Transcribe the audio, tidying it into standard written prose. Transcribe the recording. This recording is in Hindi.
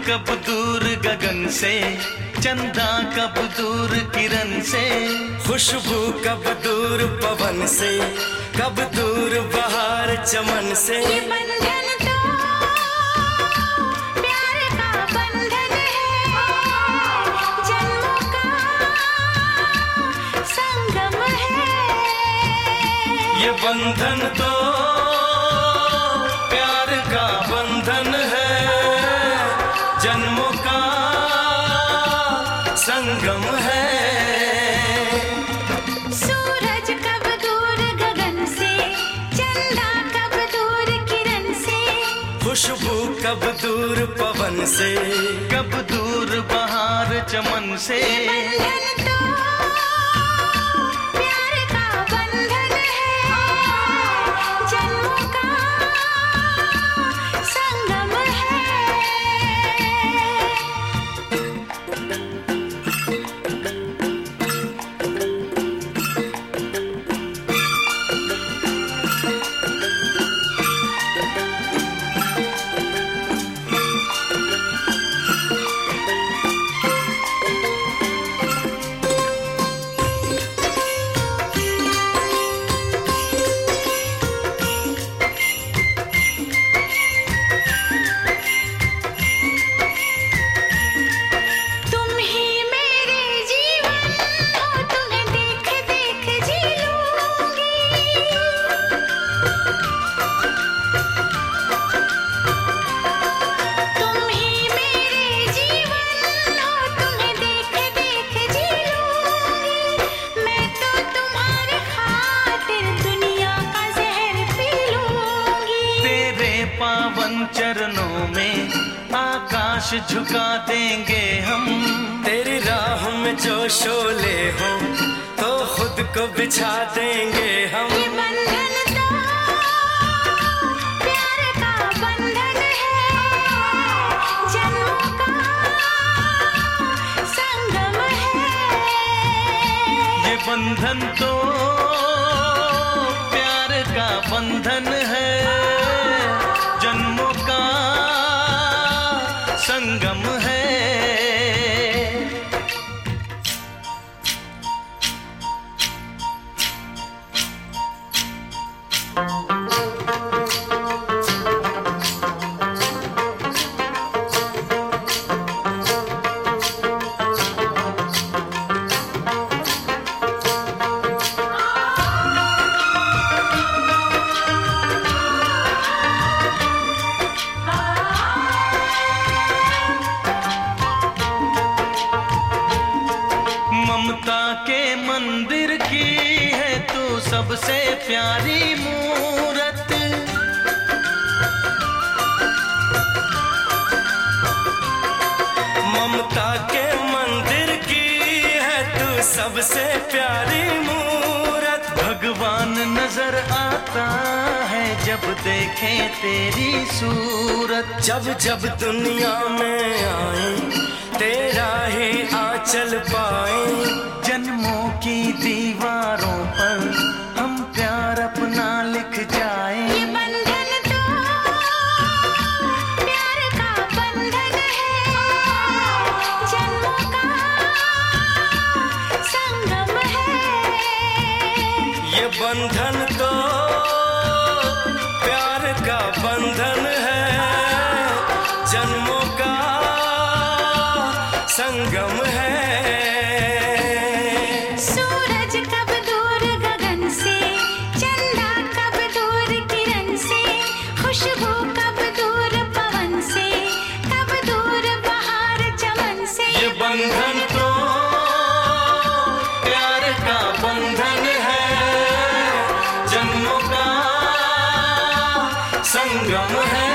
कब दूर गगन से, चंदा कब दूर किरण से, खुशबू कब दूर पवन से, कब दूर बहार चमन से। ये बंधन तो प्यार का बंधन है, जन्मों का संगम है। ये बंधन तो प्यार का बंधन है, जन्मों का संगम है। सूरज कब दूर गगन से, चंदा कब दूर किरण से, खुशबू कब दूर पवन से, कब दूर बहार चमन से। बंधन तो प्यार का बंधन है, जन्मों का संगम है। तुम ही मेरे जीवन हो, तुम्हें देख देख जी लूंगी। तुम ही मेरे जीवन हो, तुम्हें देख देख जी लूंगी। मैं तो तुम्हारे खातिर दुनिया का जहर पी लूंगी। तेरे पावन चरणों में आकाश झुका देंगे हम। तेरी राह में जो शोले हो तो खुद को बिछा देंगे हम। ये बंधन तो प्यार का बंधन है, जन्मों का संगम है। ये बंधन तो प्यार का बंधन है, जन्मों का संगम है। ममता के मंदिर की है तू सबसे प्यारी मूरत। ममता के मंदिर की है तू सबसे प्यारी मूरत। भगवान नजर आता है जब देखे तेरी सूरत। जब जब दुनिया में आए तेरा ही आंचल पाए। जन्मों की दीवारों पर हम प्यार अपना लिख जाए। ये बंधन तो प्यार का बंधन है, जन्मों का संगम है। ये बंधन तो प्यार का बंधन है, जन्मों का संगम है। सूरज कब दूर गगन से, चंदा कब दूर किरण से, खुशबू कब दूर पवन से, कब दूर बहार चमन से। ये बंधन तो प्यार का बंधन है, जन्मों का संगम है।